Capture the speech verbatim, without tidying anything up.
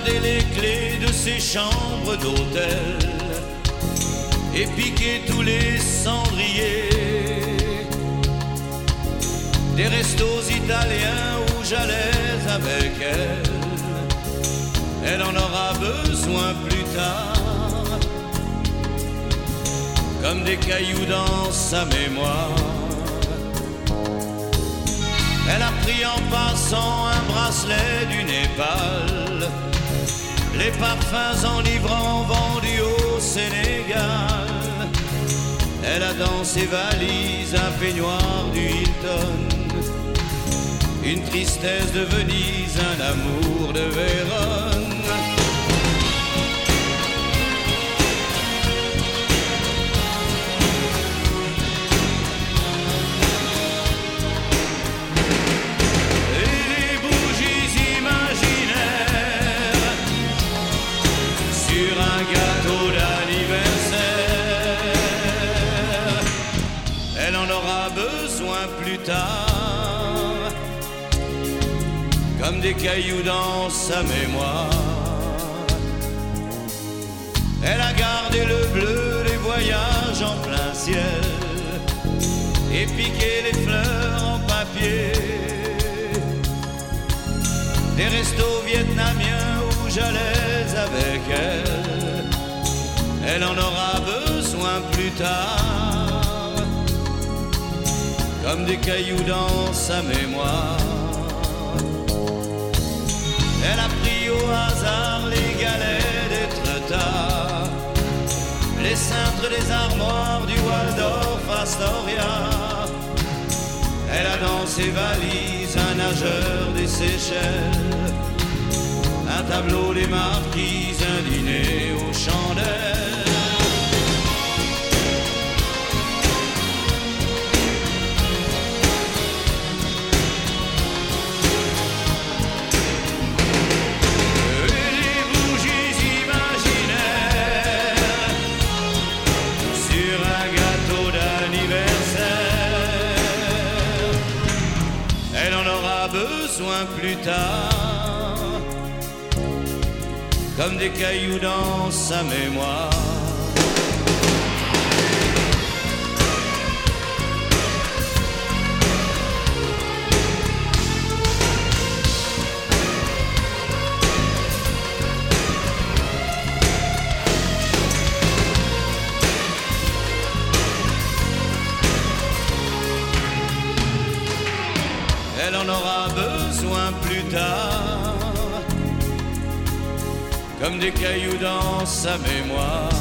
gardé les clés de ses chambres d'hôtel et piqué tous les cendriers des restos italiens où j'allais avec elle. Elle en aura besoin plus tard, comme des cailloux dans sa mémoire. Elle a pris en passant un bracelet du Népal, les parfums enivrants vendus au Sénégal. Elle a dans ses valises un peignoir du Hilton, une tristesse de Venise, un amour de Vérone. Plus tard, comme des cailloux dans sa mémoire. Elle a gardé le bleu des voyages en plein ciel et piqué les fleurs en papier des restos vietnamiens où j'allais avec elle. Elle en aura besoin plus tard, comme des cailloux dans sa mémoire. Elle a pris au hasard les galets des Tretas, les cintres des armoires du Waldorf Astoria. Elle a dans ses valises un nageur des Seychelles, un tableau des marquises, un dîner aux chandelles. Besoin plus tard, comme des cailloux dans sa mémoire. Elle en aura besoin plus tard, comme des cailloux dans sa mémoire.